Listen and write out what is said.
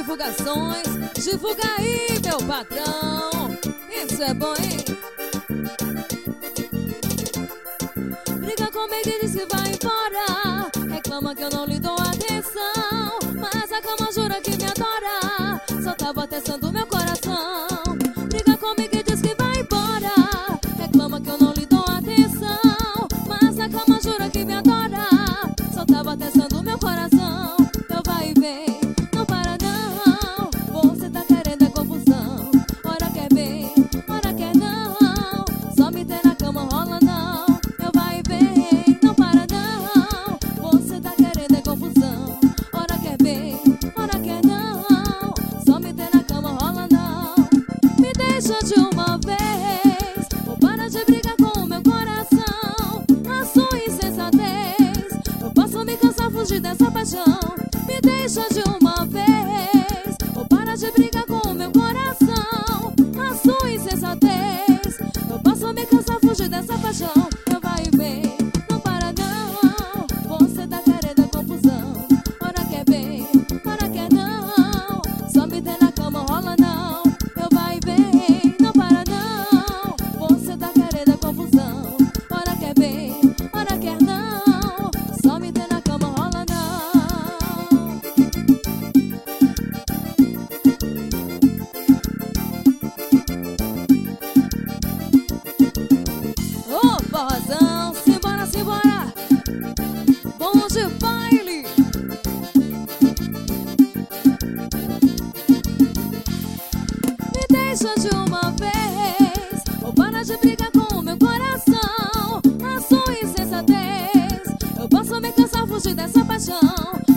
divulgações. Divulga aí, meu patrão. Isso é bom, hein? Briga comigo e diz que vai embora. Reclama que eu não lhe dou atenção, mas a cama jura que me adora. Só tava testando meu coração. Briga comigo e diz que vai embora. Reclama que eu não lhe dou atenção, mas a cama jura que me adora. Só tava testando meu coração. Eu vai e vem, não para não. Você tá querendo é confusão. Ora quer bem, ora quer não. Só me ter na cama rola não. Eu vai e vem, não para não. Você tá querendo é confusão. Ora quer bem, ora quer não. Só me ter na cama rola não. Me deixa de uma vez, ou para de brigar com o meu coração. A sua insensatez, eu posso me cansar, fugir dessa paixão. Me deixa de uma vez, ou para de brigar com o meu coração. A sua insensatez, eu posso me cansar, fugir dessa paixão. Eu vai e vem, não para não. Você tá querendo a confusão. Ora quer bem, ora quer não. Só me ter na cama rola não. Eu vai e vem, não para não. Você tá querendo a confusão. Ora quer bem, ora quer não. Só me ter na cama rola não. Ô, forrozão, simbora, simbora. Bom de baile. Me deixa de uma vez, ou para de brigar com o meu coração. A sua insensatez, eu posso me cansar, fugir dessa paixão.